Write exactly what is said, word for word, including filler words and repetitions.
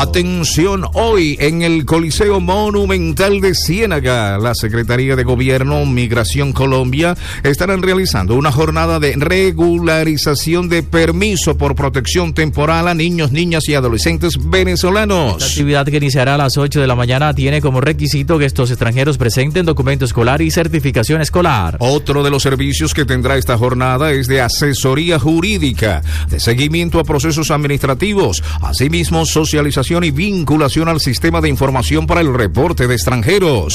Atención, hoy en el Coliseo Monumental de Ciénaga, la Secretaría de Gobierno, Migración Colombia, estarán realizando una jornada de regularización de permiso por protección temporal a niños, niñas y adolescentes venezolanos. La actividad, que iniciará a las ocho de la mañana, tiene como requisito que estos extranjeros presenten documento escolar y certificación escolar. Otro de los servicios que tendrá esta jornada es de asesoría jurídica, de seguimiento a procesos administrativos, asimismo socialización y vinculación al sistema de información para el reporte de extranjeros.